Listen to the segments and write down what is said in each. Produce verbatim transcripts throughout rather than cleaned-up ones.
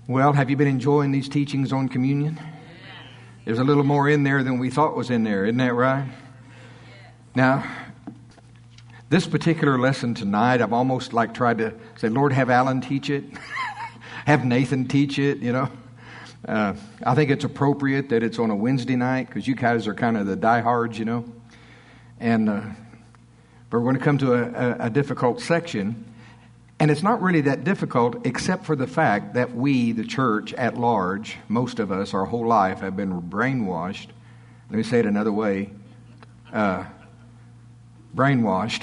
Well, have you been enjoying these teachings on communion? There's a little more in there than we thought was in there, isn't that right? Now, this particular lesson tonight, I've almost like tried to say, Lord, have Alan teach it. Have Nathan teach it, you know. Uh, I think it's appropriate that it's on a Wednesday night because you guys are kind of the diehards, you know. And uh, but we're going to come to a, a, a difficult section. And it's not really that difficult except for the fact that we, the church at large, most of us, our whole life, have been brainwashed. Let me say it another way. Uh, brainwashed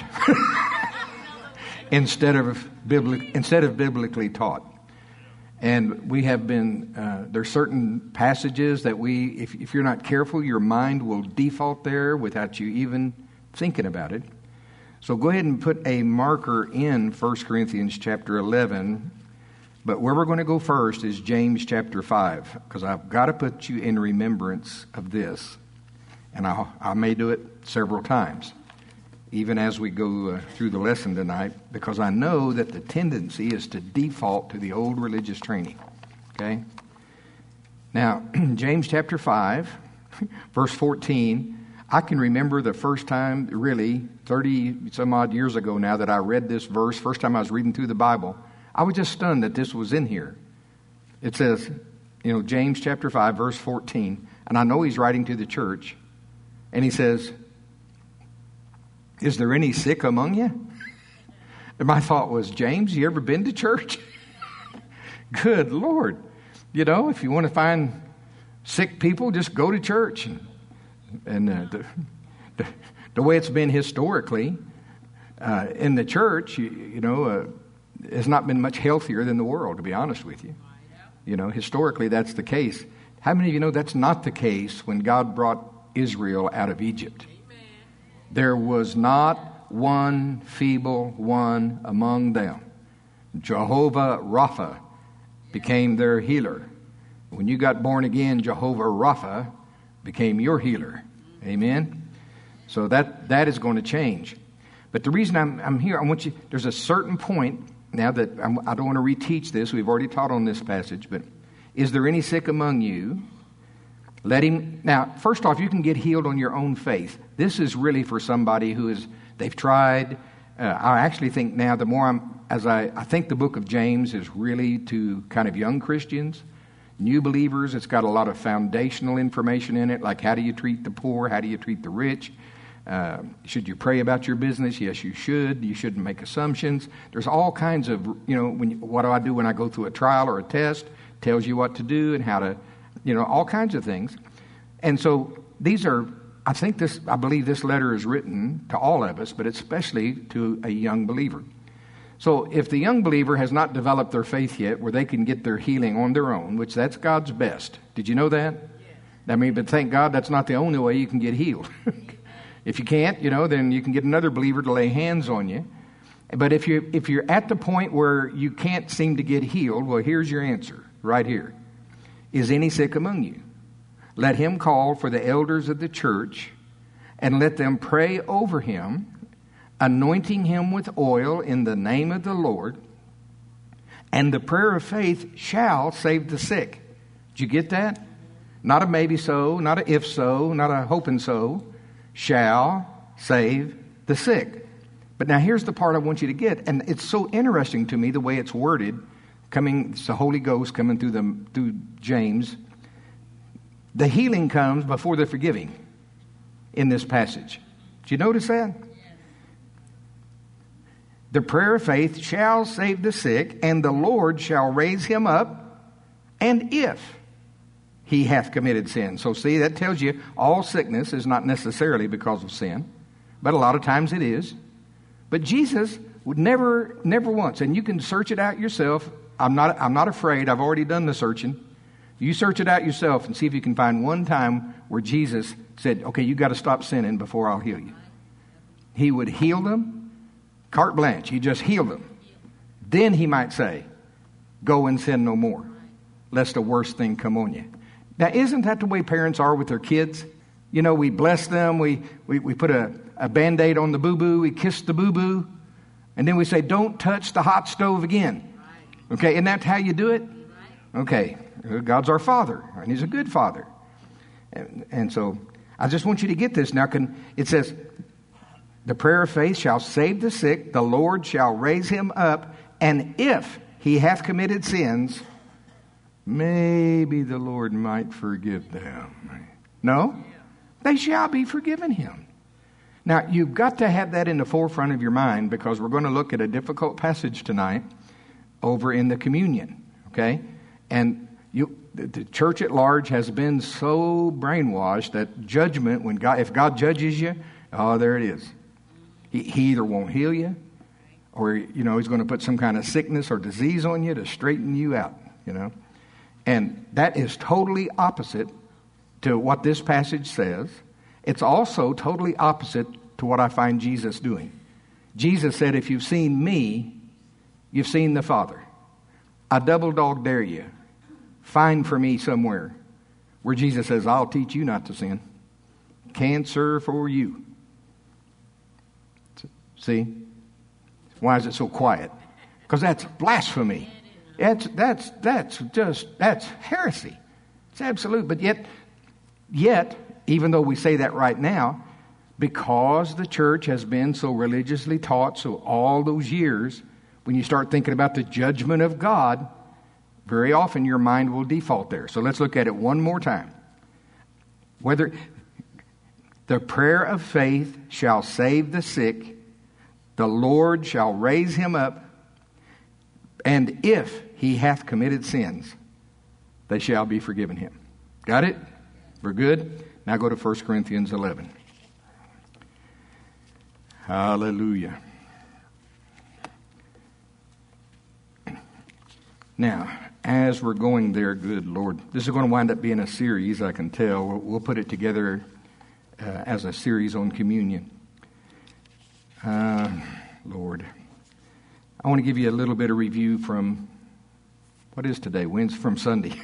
instead of biblic, instead of biblically taught. And we have been, uh, there's certain passages that we, if, if you're not careful, your mind will default there without you even thinking about it. So go ahead and put a marker in First Corinthians chapter eleven. But where we're going to go first is James chapter five, because I've got to put you in remembrance of this. And I, I may do it several times, even as we go uh, through the lesson tonight, because I know that the tendency is to default to the old religious training. Okay? Now, James chapter five, verse fourteen, I can remember the first time, really, thirty some odd years ago now that I read this verse, first time I was reading through the Bible, I was just stunned that this was in here. It says, you know, James chapter five, verse fourteen, and I know he's writing to the church, and he says, is there any sick among you? And my thought was, James, you ever been to church? Good Lord. You know, if you want to find sick people, just go to church. And, and uh, the, the, the way it's been historically uh, in the church, you, you know, uh, has not been much healthier than the world, to be honest with you. You know, historically that's the case. How many of you know that's not the case when God brought Israel out of Egypt? There was not one feeble one among them. Jehovah Rapha became their healer. When you got born again, Jehovah Rapha became your healer. Amen? So that that is going to change. But the reason I'm, I'm here, I want you, there's a certain point, now that I'm, I don't want to reteach this, we've already taught on this passage, but is there any sick among you? Let him, now, first off, you can get healed on your own faith. This is really for somebody who is, they've tried. Uh, I actually think now the more I'm, as I, I think the book of James is really to kind of young Christians, new believers. It's got a lot of foundational information in it, like how do you treat the poor? How do you treat the rich? Uh, should you pray about your business? Yes, you should. You shouldn't make assumptions. There's all kinds of, you know, when you, what do I do when I go through a trial or a test? Tells you what to do and how to, you know, all kinds of things. And so these are, I think this, I believe this letter is written to all of us, but especially to a young believer. So if the young believer has not developed their faith yet where they can get their healing on their own, which that's God's best. Did you know that? Yes. I mean, but thank God that's not the only way you can get healed. If you can't, you know, then you can get another believer to lay hands on you. But if you if you're at the point where you can't seem to get healed, well, here's your answer right here. Is any sick among you? Let him call for the elders of the church and let them pray over him, anointing him with oil in the name of the Lord. And the prayer of faith shall save the sick. Did you get that? Not a maybe so, not a if so, not a hoping so. Shall save the sick. But now here's the part I want you to get. And it's so interesting to me the way it's worded. Coming, it's the Holy Ghost coming through the through James. The healing comes before the forgiving in this passage. Did you notice that? Yes. The prayer of faith shall save the sick, and the Lord shall raise him up, and if he hath committed sin. So see, that tells you all sickness is not necessarily because of sin, but a lot of times it is. But Jesus would never, never once, and you can search it out yourself. I'm not, I'm not afraid. I've already done the searching. You search it out yourself and see if you can find one time where Jesus said, okay, you got to stop sinning before I'll heal you. He would heal them, carte blanche. He just healed them. Then he might say, go and sin no more, lest a worse thing come on you. Now, isn't that the way parents are with their kids? You know, we bless them. We, we, we put a, a Band-Aid on the boo-boo. We kiss the boo-boo. And then we say, don't touch the hot stove again. Okay, isn't that how you do it? Okay, God's our Father, and He's a good Father. And, and so I just want you to get this. Now, can, it says, the prayer of faith shall save the sick, the Lord shall raise him up, and if he hath committed sins, maybe the Lord might forgive them. No, they shall be forgiven him. Now, you've got to have that in the forefront of your mind, because we're going to look at a difficult passage tonight over in the communion, okay? And you, the church at large has been so brainwashed that judgment, when God, if God judges you, oh, there it is. He, he either won't heal you, or, you know, he's going to put some kind of sickness or disease on you to straighten you out, you know. And that is totally opposite to what this passage says. It's also totally opposite to what I find Jesus doing. Jesus said, if you've seen me, you've seen the Father. I double dog dare you. Find for me somewhere where Jesus says, I'll teach you not to sin. Cancer for you. See? Why is it so quiet? Because that's blasphemy. That's, that's, that's just, that's heresy. It's absolute. But yet, yet, even though we say that right now, because the church has been so religiously taught, so all those years, when you start thinking about the judgment of God, very often your mind will default there. So let's look at it one more time. Whether the prayer of faith shall save the sick, the Lord shall raise him up, and if he hath committed sins, they shall be forgiven him. Got it? We're good? Now go to First Corinthians eleven. Hallelujah. Now, as we're going there, good Lord, this is going to wind up being a series, I can tell. We'll, we'll put it together uh, as a series on communion. Uh, Lord, I want to give you a little bit of review from, what is today? Wednesday, from Sunday.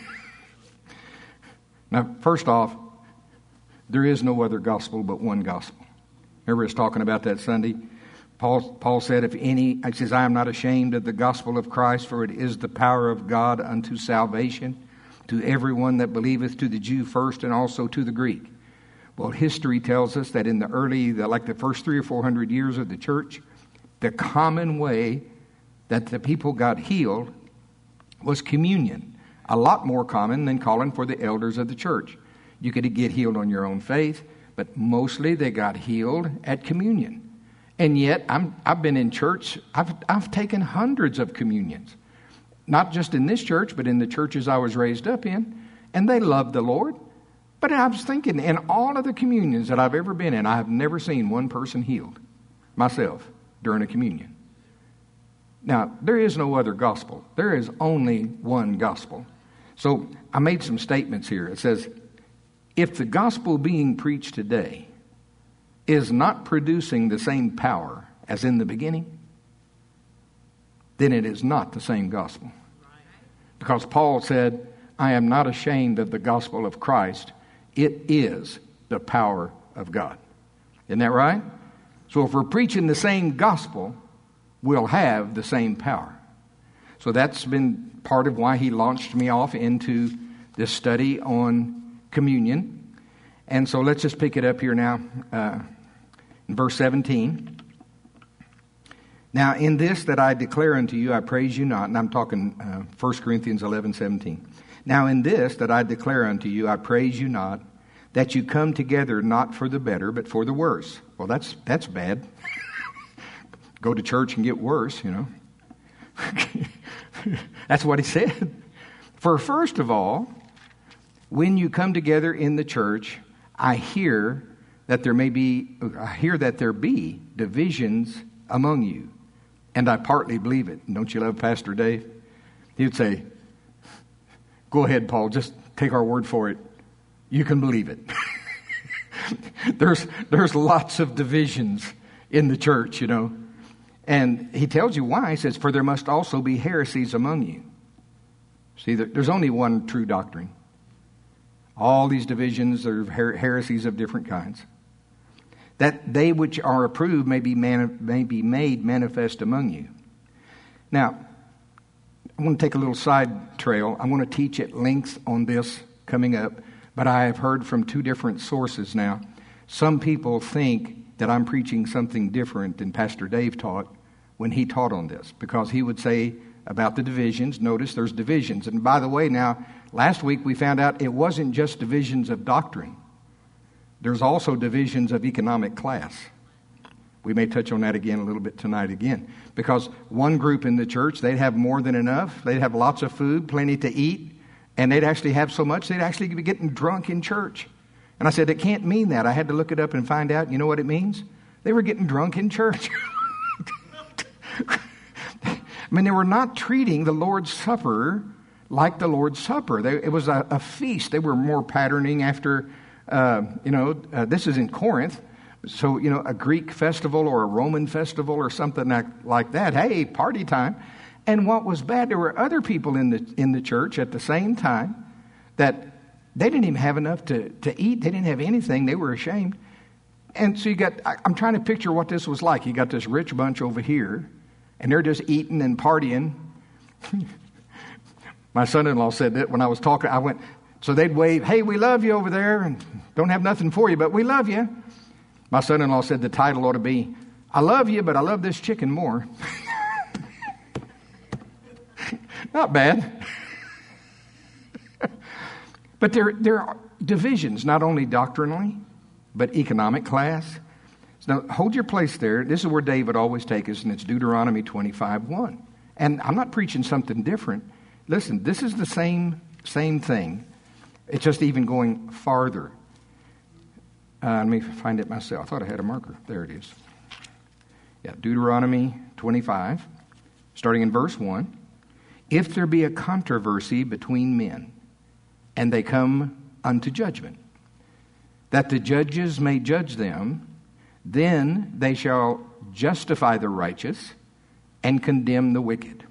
Now, first off, there is no other gospel but one gospel. Remember us talking about that Sunday? Paul, Paul said, if any, he says, I am not ashamed of the gospel of Christ, for it is the power of God unto salvation to everyone that believeth, to the Jew first and also to the Greek. Well, history tells us that in the early, the, like the first three or four hundred years of the church, the common way that the people got healed was communion. A lot more common than calling for the elders of the church. You could get healed on your own faith, but mostly they got healed at communion. And yet, I'm, I've been in church, I've, I've taken hundreds of communions. Not just in this church, but in the churches I was raised up in. And they loved the Lord. But I was thinking, in all of the communions that I've ever been in, I have never seen one person healed, myself, during a communion. Now, there is no other gospel. There is only one gospel. So I made some statements here. It says, if the gospel being preached today is not producing the same power as in the beginning, then it is not the same gospel. Because Paul said, I am not ashamed of the gospel of Christ. It is the power of God. Isn't that right? So if we're preaching the same gospel, we'll have the same power. So that's been part of why he launched me off into this study on communion. And so let's just pick it up here now. Uh, in verse seventeen. Now in this that I declare unto you, I praise you not. And I'm talking uh, First Corinthians eleven seventeen. Now in this that I declare unto you, I praise you not, that you come together not for the better, but for the worse. Well, that's that's bad. Go to church and get worse, you know. That's what he said. For first of all, when you come together in the church, I hear that there may be, I hear that there be divisions among you. And I partly believe it. Don't you love Pastor Dave? He'd say, go ahead, Paul, just take our word for it. You can believe it. there's, there's lots of divisions in the church, you know. And he tells you why. He says, for there must also be heresies among you. See, there's only one true doctrine. All these divisions are her- heresies of different kinds. That they which are approved may be, mani- may be made manifest among you. Now, I want to take a little side trail. I want to teach at length on this coming up, but I have heard from two different sources now. Some people think that I'm preaching something different than Pastor Dave taught when he taught on this, because he would say about the divisions. Notice there's divisions. And by the way, now, last week we found out it wasn't just divisions of doctrine. There's also divisions of economic class. We may touch on that again a little bit tonight again. Because one group in the church, they'd have more than enough. They'd have lots of food, plenty to eat. And they'd actually have so much, they'd actually be getting drunk in church. And I said, it can't mean that. I had to look it up and find out. You know what it means? They were getting drunk in church. I mean, they were not treating the Lord's Supper like the Lord's Supper. They, it was a, a feast. They were more patterning after, uh, you know, uh, this is in Corinth. So, you know, a Greek festival or a Roman festival or something like, like that. Hey, party time. And what was bad, there were other people in the in the church at the same time that they didn't even have enough to, to eat. They didn't have anything. They were ashamed. And so you got, I, I'm trying to picture what this was like. You got this rich bunch over here, and they're just eating and partying. My son-in-law said that when I was talking, I went, so they'd wave, hey, we love you over there, and don't have nothing for you, but we love you. My son-in-law said the title ought to be, I love you, but I love this chicken more. Not bad. But there, there are divisions, not only doctrinally, but economic class. Now, hold your place there. This is where David always takes us, and it's Deuteronomy twenty-five one. And I'm not preaching something different. Listen, this is the same same thing. It's just even going farther. Uh, let me find it myself. I thought I had a marker. There it is. Yeah, Deuteronomy twenty-five, starting in verse one. If there be a controversy between men, and they come unto judgment, that the judges may judge them, then they shall justify the righteous and condemn the wicked.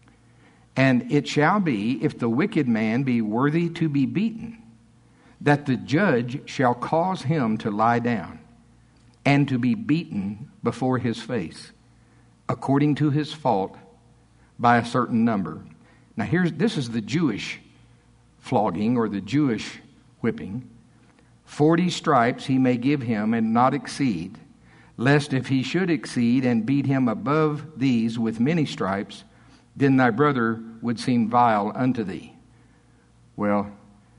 And it shall be, if the wicked man be worthy to be beaten, that the judge shall cause him to lie down and to be beaten before his face, according to his fault, by a certain number. Now here's this is the Jewish flogging or the Jewish whipping. Forty stripes he may give him and not exceed, lest if he should exceed and beat him above these with many stripes, then thy brother would seem vile unto thee. Well,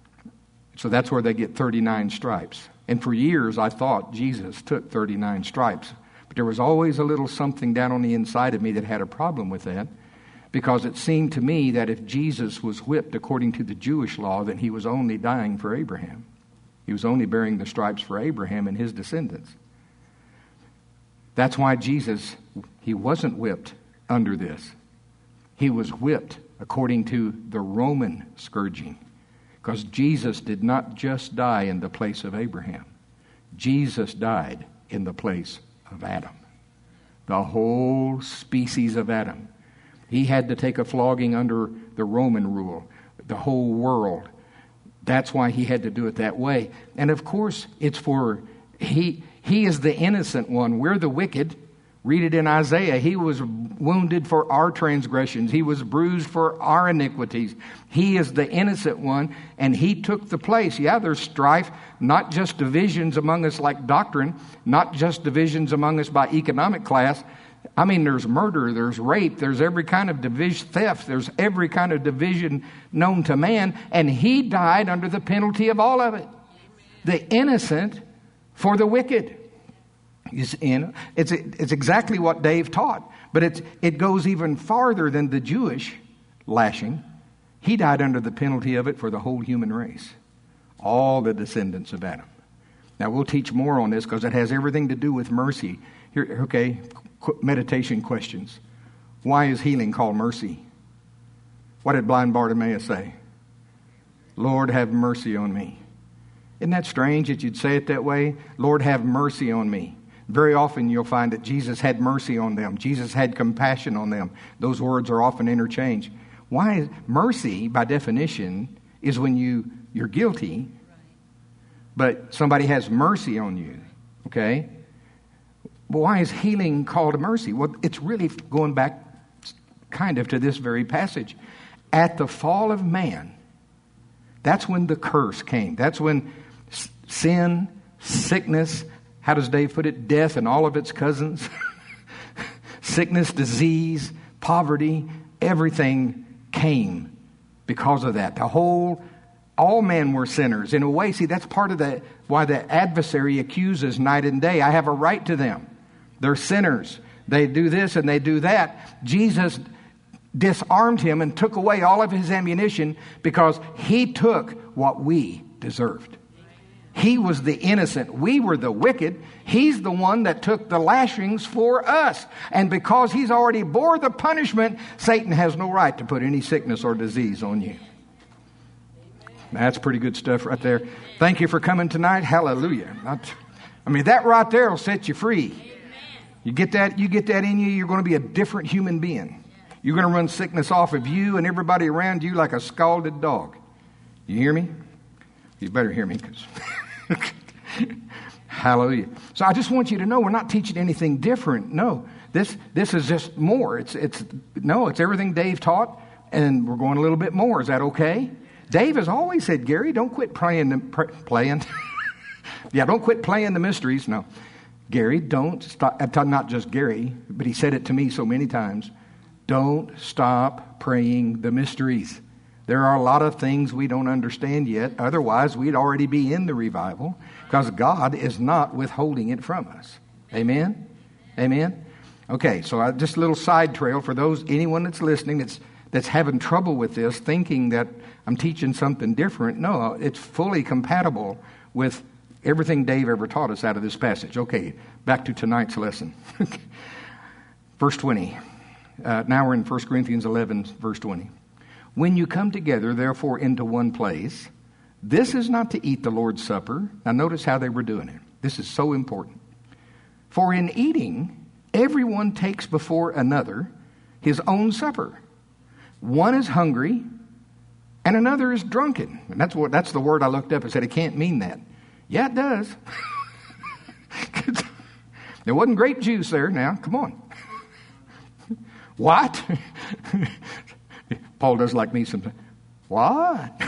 so that's where they get thirty-nine stripes. And for years I thought Jesus took thirty-nine stripes. But there was always a little something down on the inside of me that had a problem with that. Because it seemed to me that if Jesus was whipped according to the Jewish law, then he was only dying for Abraham. He was only bearing the stripes for Abraham and his descendants. That's why Jesus, he wasn't whipped under this. He was whipped according to the Roman scourging. Because Jesus did not just die in the place of Abraham. Jesus died in the place of Adam. The whole species of Adam. He had to take a flogging under the Roman rule, the whole world. That's why he had to do it that way. And of course, it's for, he, he is the innocent one. We're the wicked. Read it in Isaiah. He was wounded for our transgressions. He was bruised for our iniquities. He is the innocent one, and he took the place. Yeah, there's strife, not just divisions among us like doctrine, not just divisions among us by economic class. I mean, there's murder, there's rape, there's every kind of division, theft, there's every kind of division known to man, and he died under the penalty of all of it. The innocent for the wicked. It's, it's, it's exactly what Dave taught, but it's, it goes even farther than the Jewish lashing. He died under the penalty of it for the whole human race, all the descendants of Adam. Now, we'll teach more on this because it has everything to do with mercy. Here, okay, meditation questions. Why is healing called mercy? What did blind Bartimaeus say? Lord, have mercy on me. Isn't that strange that you'd say it that way? Lord, have mercy on me. Very often you'll find that Jesus had mercy on them. Jesus had compassion on them. Those words are often interchanged. Why is mercy, by definition, is when you, you're guilty, but somebody has mercy on you. Okay? But why is healing called mercy? Well, it's really going back kind of to this very passage. at the fall of man, that's when the curse came. That's when sin, sickness, how does Dave put it? Death and all of its cousins. Sickness, disease, poverty, everything came because of that. The whole, all men were sinners. In a way, see, that's part of the, why the adversary accuses night and day. I have a right to them. They're sinners. They do this and they do that. Jesus disarmed him and took away all of his ammunition because he took what we deserved. He was the innocent. We were the wicked. He's the one that took the lashings for us. And because he's already bore the punishment, Satan has no right to put any sickness or disease on you. That's pretty good stuff right there. Thank you for coming tonight. Hallelujah. I mean, that right there will set you free. You get that, you get that in you, you're going to be a different human being. You're going to run sickness off of you and everybody around you like a scalded dog. You hear me? You better hear me, because hallelujah. So I just want you to know we're not teaching anything different. No, this this is just more. It's it's no, it's everything Dave taught, and we're going a little bit more. Is that okay? Dave has always said, Gary, don't quit praying the, pr- playing. yeah, don't quit playing the mysteries. No, Gary, don't stop. Not just Gary, but he said it to me so many times. Don't stop praying the mysteries. There are a lot of things we don't understand yet. Otherwise, we'd already be in the revival, because God is not withholding it from us. Amen? Amen? Okay, so I, just a little side trail for those, anyone that's listening that's that's having trouble with this, thinking that I'm teaching something different. No, it's fully compatible with everything Dave ever taught us out of this passage. Okay, back to tonight's lesson. Verse twenty. Uh, now we're in First Corinthians eleven, verse twenty. When you come together, therefore, into one place, this is not to eat the Lord's Supper. Now notice how they were doing it. This is so important. For in eating, everyone takes before another his own supper. One is hungry, and another is drunken. And that's what that's the word I looked up and said, it can't mean that. Yeah, it does. There wasn't grape juice there now. Come on. What? Paul does like me sometimes. What?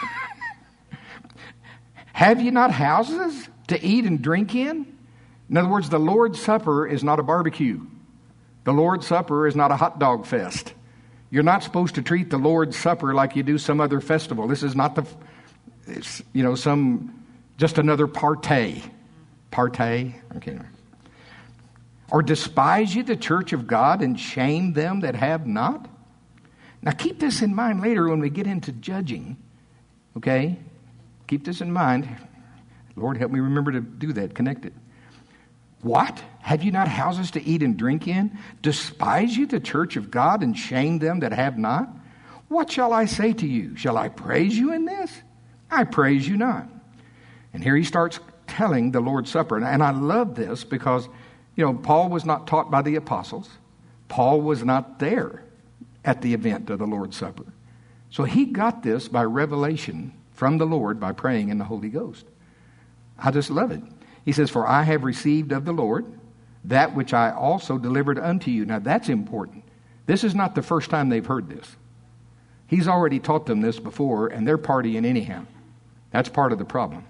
Have you not houses to eat and drink in? In other words, the Lord's Supper is not a barbecue. The Lord's Supper is not a hot dog fest. You're not supposed to treat the Lord's Supper like you do some other festival. This is not the, it's, you know, some, just another partay. Partay? Okay. Or despise ye the church of God and shame them that have not? Now keep this in mind later when we get into judging. Okay? Keep this in mind. Lord, help me remember to do that, connect it. What? Have you not houses to eat and drink in? Despise you the church of God and shame them that have not? What shall I say to you? Shall I praise you in this? I praise you not. And here he starts telling the Lord's Supper. And I love this because, you know, Paul was not taught by the apostles. Paul was not there at the event of the Lord's Supper. So he got this by revelation from the Lord by praying in the Holy Ghost. I just love it. He says, for I have received of the Lord that which I also delivered unto you. Now that's important. This is not the first time they've heard this. He's already taught them this before, and they're partying anyhow. That's part of the problem.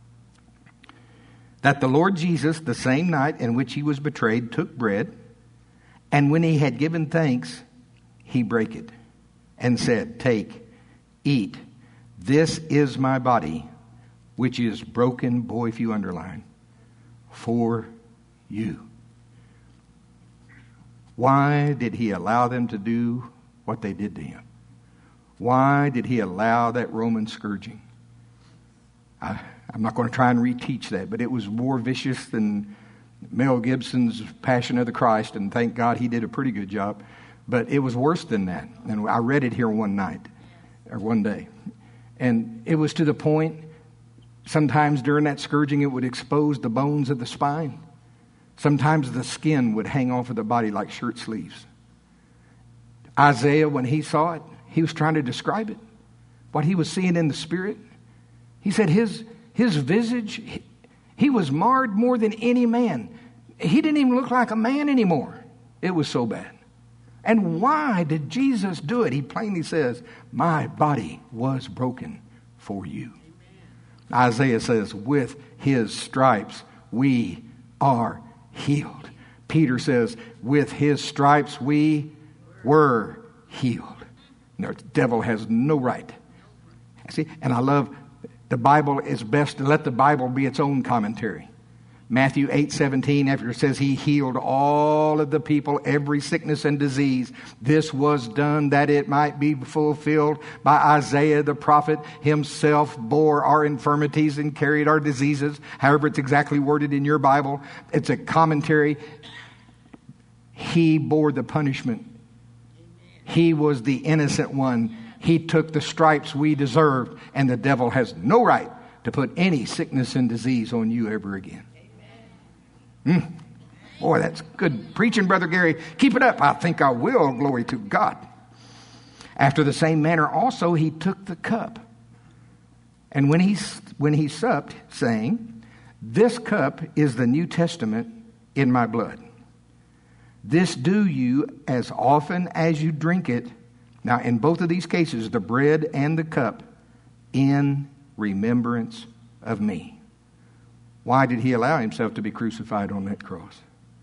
That the Lord Jesus, the same night in which he was betrayed, took bread, and when he had given thanks, he brake it, and said, take, eat, this is my body, which is broken, boy, if you underline, for you. Why did he allow them to do what they did to him? Why did he allow that Roman scourging? I, I'm not going to try and reteach that, but it was more vicious than Mel Gibson's Passion of the Christ, and thank God he did a pretty good job. But it was worse than that. And I read it here one night, or one day. And it was to the point, sometimes during that scourging, it would expose the bones of the spine. Sometimes the skin would hang off of the body like shirt sleeves. Isaiah, when he saw it, he was trying to describe it. What he was seeing in the spirit. He said his, his visage, he, he was marred more than any man. He didn't even look like a man anymore. It was so bad. And why did Jesus do it? He plainly says, my body was broken for you. Amen. Isaiah says, with his stripes we are healed. Peter says, with his stripes we were healed. No, the devil has no right. See, and I love the Bible. Is best to let the Bible be its own commentary. Matthew eight seventeen, after it says he healed all of the people, every sickness and disease. This was done that it might be fulfilled by Isaiah the prophet. Himself bore our infirmities and carried our diseases. However it's exactly worded in your Bible. It's a commentary. He bore the punishment. He was the innocent one. He took the stripes we deserved. And the devil has no right to put any sickness and disease on you ever again. Mm. Boy, that's good preaching, Brother Gary. Keep it up. I think I will. Glory to God. After the same manner also he took the cup. And when he, when he supped, saying, this cup is the New Testament in my blood. This do you as often as you drink it. Now, in both of these cases, the bread and the cup, in remembrance of me. Why did he allow himself to be crucified on that cross?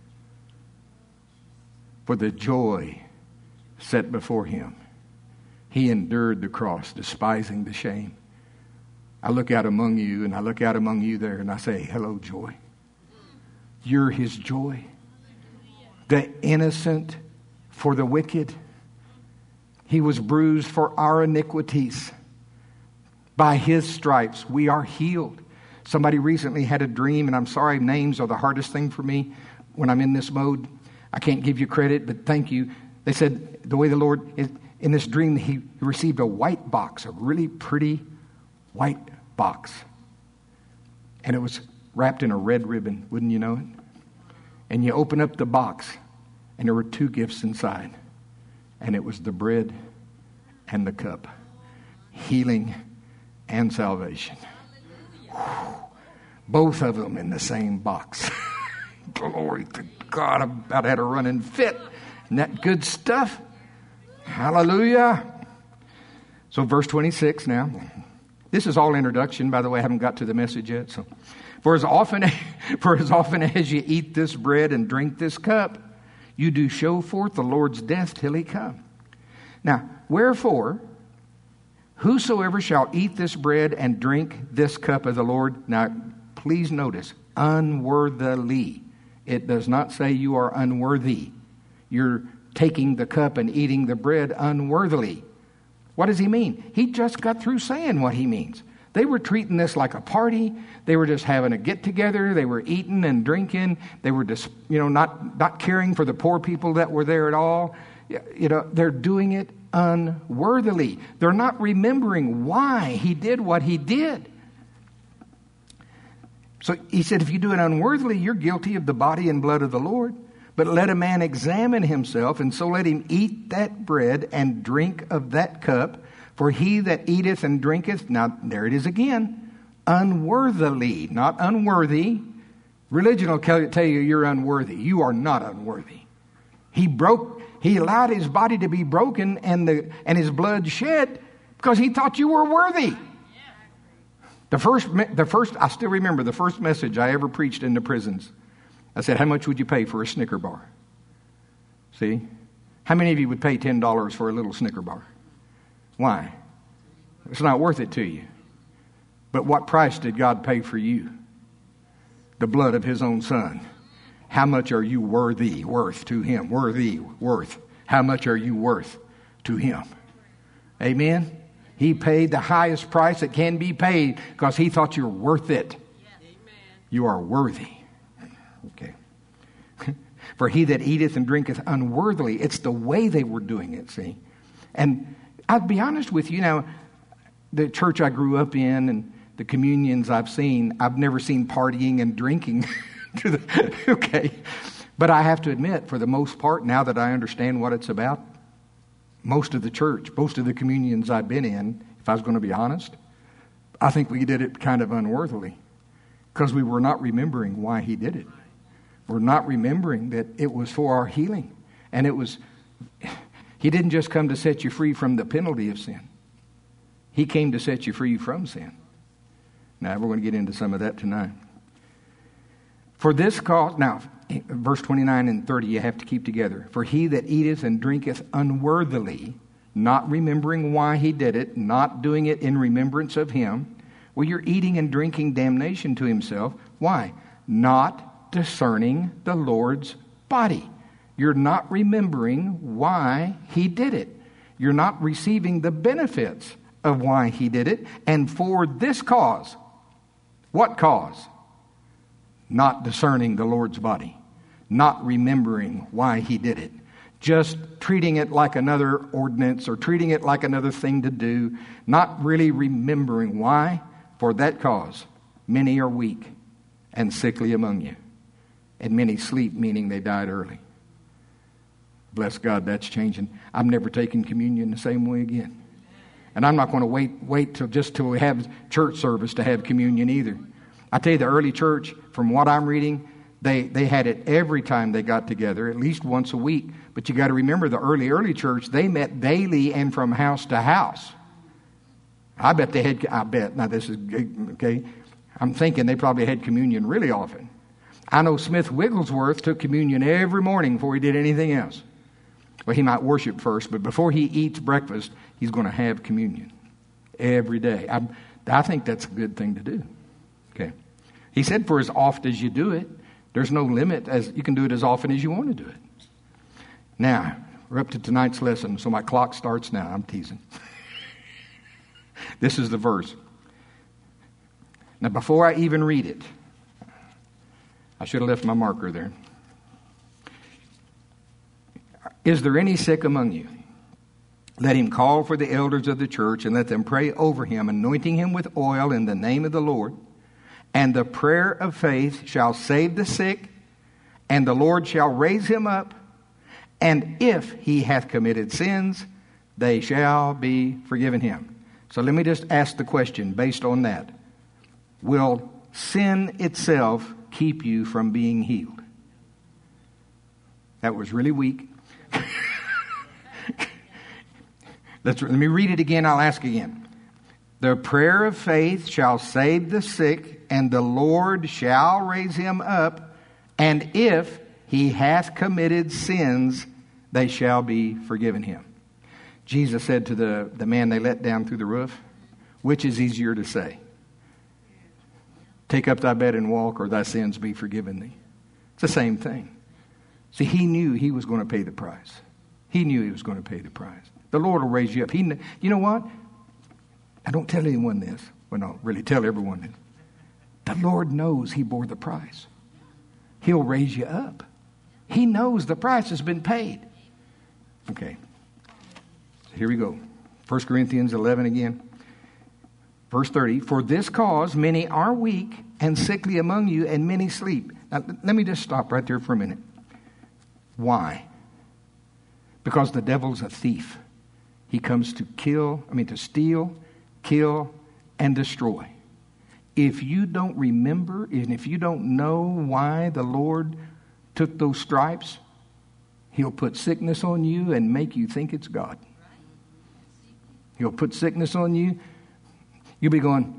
For the joy set before him. He endured the cross, despising the shame. I look out among you, and I look out among you there, and I say, hello, joy. You're his joy. The innocent for the wicked. He was bruised for our iniquities. By his stripes we are healed. Somebody recently had a dream, and I'm sorry, names are the hardest thing for me when I'm in this mode. I can't give you credit, but thank you. They said the way the Lord, is, in this dream, he received a white box, a really pretty white box. And it was wrapped in a red ribbon, wouldn't you know it? And you open up the box, and there were two gifts inside. And it was the bread and the cup. Healing and salvation. Both of them in the same box. Glory to God. I about had a running fit. Isn't that good stuff? Hallelujah. So verse twenty-six now. This is all introduction. By the way, I haven't got to the message yet. So, for as often, for as often as you eat this bread and drink this cup, you do show forth the Lord's death till he come. Now, wherefore, whosoever shall eat this bread and drink this cup of the Lord. Now, please notice, unworthily. It does not say you are unworthy. You're taking the cup and eating the bread unworthily. What does he mean? He just got through saying what he means. They were treating this like a party. They were just having a get-together. They were eating and drinking. They were just, you know, not, not caring for the poor people that were there at all. You know, they're doing it unworthily. They're not remembering why he did what he did. So he said, if you do it unworthily, you're guilty of the body and blood of the Lord. But let a man examine himself, and so let him eat that bread and drink of that cup. For he that eateth and drinketh, now there it is again, unworthily, not unworthy. Religion will tell you you're unworthy. You are not unworthy. He broke, he allowed his body to be broken and the and his blood shed because he thought you were worthy. The first, the first, I still remember the first message I ever preached in the prisons. I said, how much would you pay for a Snicker bar? See? How many of you would pay ten dollars for a little Snicker bar? Why? It's not worth it to you. But what price did God pay for you? The blood of his own son. How much are you worthy, worth to him? Worthy, worth. How much are you worth to him? Amen? He paid the highest price that can be paid because he thought you were worth it. Yes. You are worthy. Okay. For he that eateth and drinketh unworthily, it's the way they were doing it, see. And I'll be honest with you, now, the church I grew up in and the communions I've seen, I've never seen partying and drinking. to the, okay. But I have to admit, for the most part, now that I understand what it's about, most of the church, most of the communions I've been in, if I was going to be honest, I think we did it kind of unworthily because we were not remembering why he did it. We're not remembering that it was for our healing. And it was He didn't just come to set you free from the penalty of sin. He came to set you free from sin. Now, we're going to get into some of that tonight. For this cause, now, verse twenty-nine and thirty, you have to keep together. For he that eateth and drinketh unworthily, not remembering why he did it, not doing it in remembrance of him, well, you're eating and drinking damnation to himself. Why? Not discerning the Lord's body. You're not remembering why he did it. You're not receiving the benefits of why he did it. And for this cause, what cause? Not discerning the Lord's body. Not remembering why he did it. Just treating it like another ordinance or treating it like another thing to do. Not really remembering why. For that cause, many are weak and sickly among you. And many sleep, meaning they died early. Bless God, that's changing. I'm never taking communion the same way again. And I'm not going to wait wait till just till we have church service to have communion either. I tell you, the early church, from what I'm reading, they, they had it every time they got together, at least once a week. But you got to remember, the early, early church, they met daily and from house to house. I bet they had, I bet, now this is, okay, I'm thinking they probably had communion really often. I know Smith Wigglesworth took communion every morning before he did anything else. Well, he might worship first, but before he eats breakfast, he's going to have communion every day. I, I think that's a good thing to do. Okay. He said, for as oft as you do it, there's no limit. As you can do it as often as you want to do it. Now, we're up to tonight's lesson, so my clock starts now. I'm teasing. This is the verse. Now, before I even read it, I should have left my marker there. Is there any sick among you? Let him call for the elders of the church and let them pray over him, anointing him with oil in the name of the Lord. And the prayer of faith shall save the sick, and the Lord shall raise him up. And if he hath committed sins, they shall be forgiven him. So let me just ask the question based on that. Will sin itself keep you from being healed? That was really weak. Let's, let me read it again. I'll ask again. The prayer of faith shall save the sick, and the Lord shall raise him up. And if he hath committed sins, they shall be forgiven him. Jesus said to the, the man they let down through the roof, which is easier to say? Take up thy bed and walk, or thy sins be forgiven thee. It's the same thing. See, he knew he was going to pay the price. He knew he was going to pay the price. The Lord will raise you up. He, you know what? I don't tell anyone this. Well, no, really tell everyone this. The Lord knows he bore the price. He'll raise you up. He knows the price has been paid. Okay. Here we go. First Corinthians eleven again. Verse thirty. For this cause many are weak and sickly among you, and many sleep. Now, let me just stop right there for a minute. Why? Because the devil's a thief. He comes to kill, I mean to steal, kill, and destroy. If you don't remember, and if you don't know why the Lord took those stripes, he'll put sickness on you and make you think it's God. He'll put sickness on you. You'll be going,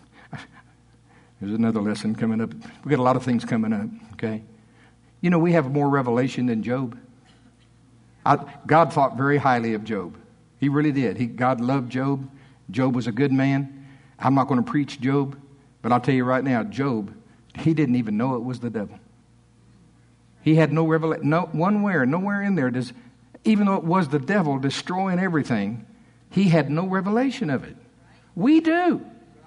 there's another lesson coming up. We've got a lot of things coming up, okay? You know, we have more revelation than Job. I, God thought very highly of Job. He really did. He, God loved Job. Job was a good man. I'm not going to preach Job, but I'll tell you right now, Job, he didn't even know it was the devil. He had no revelation. No, one where, nowhere in there does, even though it was the devil destroying everything, he had no revelation of it. We do.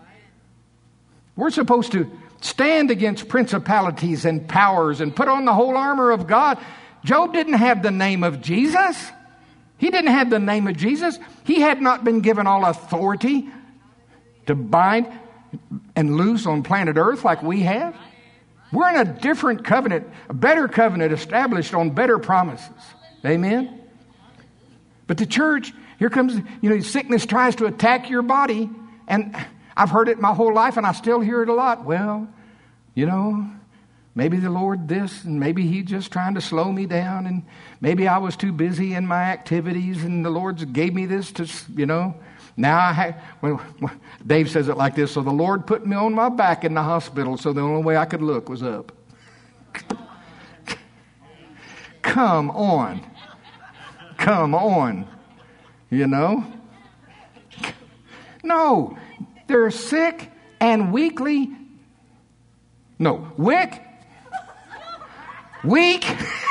We're supposed to stand against principalities and powers and put on the whole armor of God. Job didn't have the name of Jesus. He didn't have the name of Jesus. He had not been given all authority to bind and loose on planet Earth like we have. We're in a different covenant, a better covenant established on better promises. Amen? But the church, here comes, you know, sickness tries to attack your body. And I've heard it my whole life, and I still hear it a lot. Well, you know, maybe the Lord this, and maybe He's just trying to slow me down, and maybe I was too busy in my activities, and the Lord gave me this to, you know. Now I have, well, Dave says it like this, so the Lord put me on my back in the hospital, so the only way I could look was up. Come on. Come on. You know? No. They're sick and weakly. No. Wick. Weak.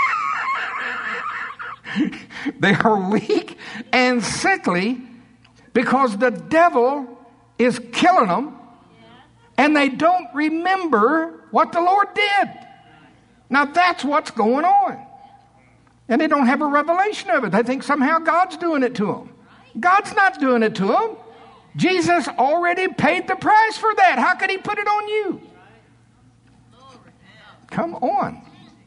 They are weak and sickly because the devil is killing them and they don't remember what the Lord did. Now that's what's going on. And they don't have a revelation of it. They think somehow God's doing it to them. God's not doing it to them. Jesus already paid the price for that. How could He put it on you? Come on.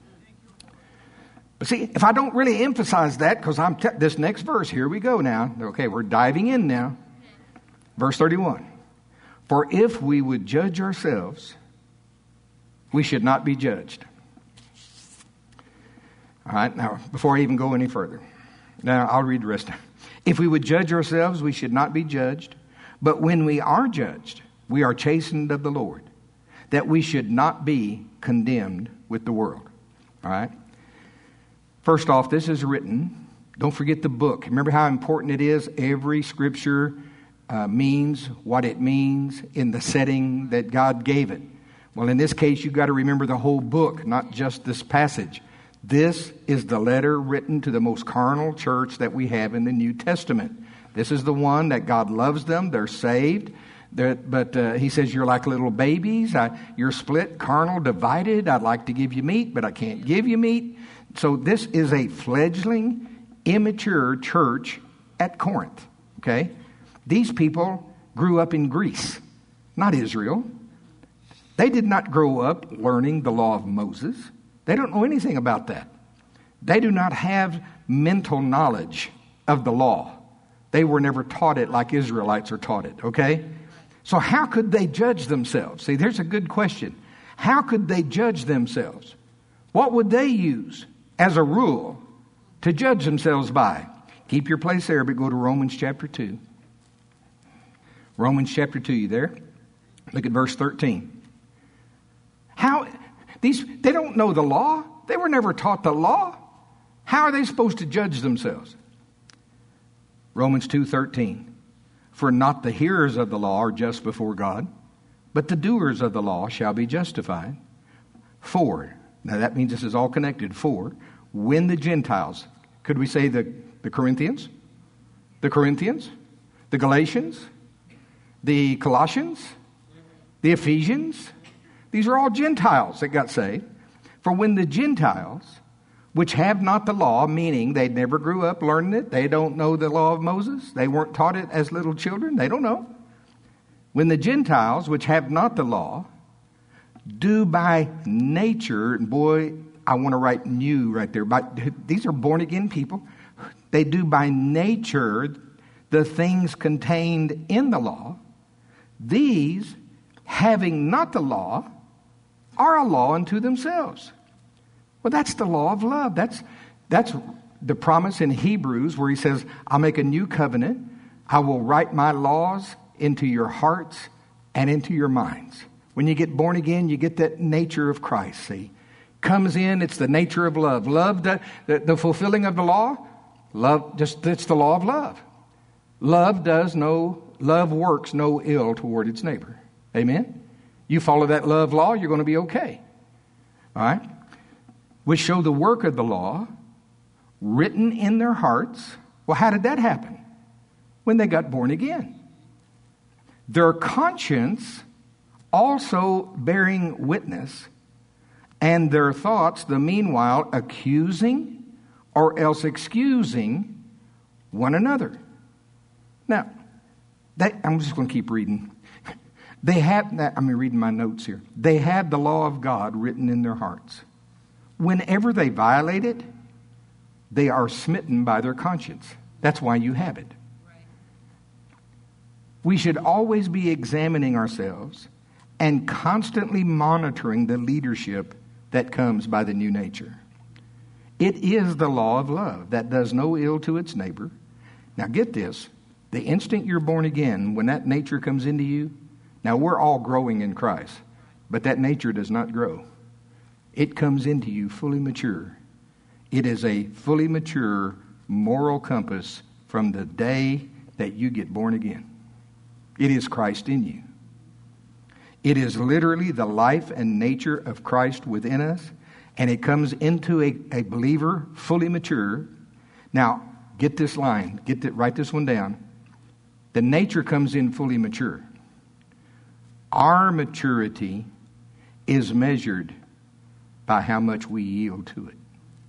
But see, if I don't really emphasize that, because I'm te- this next verse, here we go now. Okay, we're diving in now. Verse thirty-one. For if we would judge ourselves, we should not be judged. All right, now, before I even go any further, now I'll read the rest. If we would judge ourselves, we should not be judged. But when we are judged, we are chastened of the Lord, that we should not be condemned with the world. All right? First off, this is written. Don't forget the book. Remember how important it is? Every scripture uh, means what it means in the setting that God gave it. Well, in this case, you've got to remember the whole book, not just this passage. This is the letter written to the most carnal church that we have in the New Testament. This is the one that God loves them. They're saved. They're, but uh, He says, you're like little babies. I, you're split, carnal, divided. I'd like to give you meat, but I can't give you meat. So this is a fledgling, immature church at Corinth. Okay? These people grew up in Greece, not Israel. They did not grow up learning the law of Moses. They don't know anything about that. They do not have mental knowledge of the law. They were never taught it like Israelites are taught it, okay? So how could they judge themselves? See, there's a good question. How could they judge themselves? What would they use as a rule to judge themselves by? Keep your place there, but go to Romans chapter two. Romans chapter two, you there? Look at verse thirteen. How... These, they don't know the law. They were never taught the law. How are they supposed to judge themselves? Romans two thirteen. For not the hearers of the law are just before God, but the doers of the law shall be justified. For, now that means this is all connected. For, when the Gentiles, could we say the, the Corinthians? The Corinthians? The Galatians? The Colossians? The Ephesians? These are all Gentiles that got saved. For when the Gentiles, which have not the law, meaning they never grew up learning it, they don't know the law of Moses, they weren't taught it as little children, they don't know. When the Gentiles, which have not the law, do by nature, and boy, I want to write new right there. By, these are born again people. They do by nature the things contained in the law. These, having not the law, are a law unto themselves. Well, that's the law of love. That's that's the promise in Hebrews where he says, I'll make a new covenant. I will write my laws into your hearts and into your minds. When you get born again, you get that nature of Christ, see. Comes in, it's the nature of love. Love, the, the, the fulfilling of the law, love, just it's the law of love. Love does no, love works no ill toward its neighbor. Amen? You follow that love law, you're going to be okay. All right? Which show the work of the law written in their hearts. Well, how did that happen? When they got born again. Their conscience also bearing witness, and their thoughts, the meanwhile, accusing or else excusing one another. Now, that, I'm just going to keep reading. They have, I'm reading my notes here. They had the law of God written in their hearts. Whenever they violate it, they are smitten by their conscience. That's why you have it. We should always be examining ourselves and constantly monitoring the leadership that comes by the new nature. It is the law of love that does no ill to its neighbor. Now get this. The instant you're born again, when that nature comes into you, now we're all growing in Christ, but that nature does not grow. It comes into you fully mature. It is a fully mature moral compass from the day that you get born again. It is Christ in you. It is literally the life and nature of Christ within us, and it comes into a, a believer fully mature. Now, get this line. Get that, write this one down. The nature comes in fully mature. Our maturity is measured by how much we yield to it.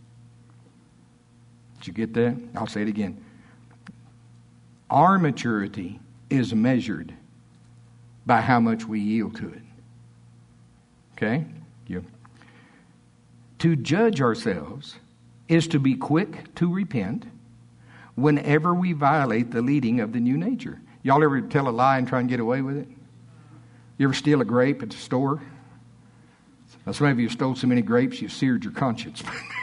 Did you get that? I'll say it again. Our maturity is measured by how much we yield to it. Okay? Yeah. To judge ourselves is to be quick to repent whenever we violate the leading of the new nature. Y'all ever tell a lie and try and get away with it? You ever steal a grape at the store? Now, some of you stole so many grapes you seared your conscience.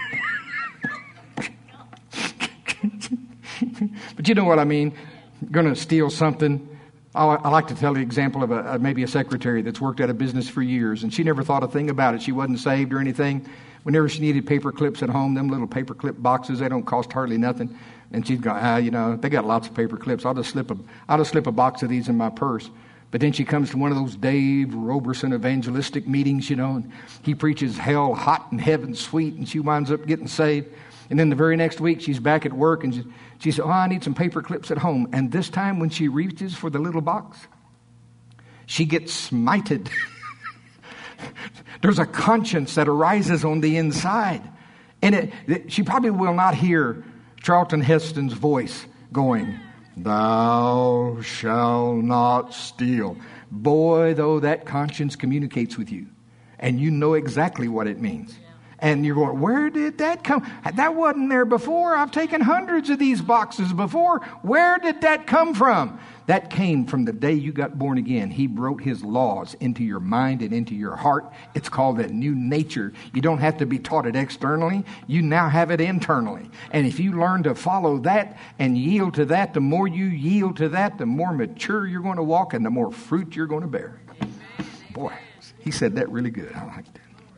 But you know what I mean. Going to steal something. I, I like to tell the example of a, maybe a secretary that's worked at a business for years, and she never thought a thing about it. She wasn't saved or anything. Whenever she needed paper clips at home, them little paper clip boxes, they don't cost hardly nothing. And she'd go, ah, you know, they got lots of paper clips. I'll just slip a, I'll just slip a box of these in my purse. But then she comes to one of those Dave Roberson evangelistic meetings, you know, and he preaches hell hot and heaven sweet, and she winds up getting saved. And then the very next week, she's back at work, and she, she said, oh, I need some paper clips at home. And this time when she reaches for the little box, she gets smited. There's a conscience that arises on the inside. And it, it, she probably will not hear Charlton Heston's voice going, thou shalt not steal. Boy, though, that conscience communicates with you. And you know exactly what it means. And you're going, where did that come? That wasn't there before. I've taken hundreds of these boxes before. Where did that come from? That came from the day you got born again. He wrote his laws into your mind and into your heart. It's called that new nature. You don't have to be taught it externally. You now have it internally. And if you learn to follow that and yield to that, the more you yield to that, the more mature you're going to walk and the more fruit you're going to bear. Boy, he said that really good. I like that.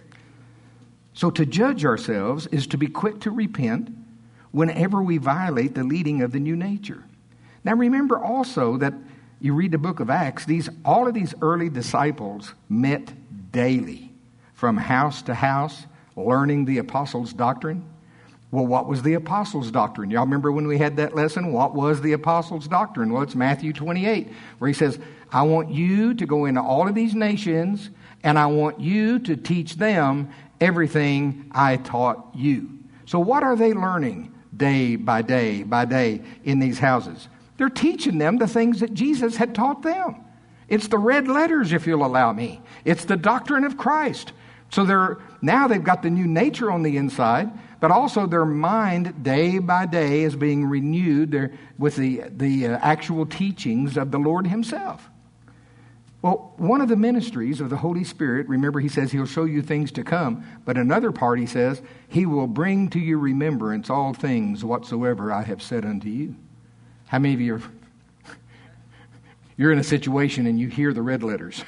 So to judge ourselves is to be quick to repent whenever we violate the leading of the new nature. Now remember also that you read the book of Acts, these all of these early disciples met daily from house to house, learning the apostles' doctrine. Well, what was the apostles' doctrine? Y'all remember when we had that lesson? What was the apostles' doctrine? Well, it's Matthew twenty-eight, where he says, I want you to go into all of these nations, and I want you to teach them everything I taught you. So what are they learning day by day by day in these houses? They're teaching them the things that Jesus had taught them. It's the red letters, if you'll allow me. It's the doctrine of Christ. So they're now they've got the new nature on the inside, but also their mind day by day is being renewed with the, the uh, actual teachings of the Lord himself. Well, one of the ministries of the Holy Spirit, remember he says he'll show you things to come, but another part he says, he will bring to your remembrance all things whatsoever I have said unto you. How many of you are, you're in a situation and you hear the red letters?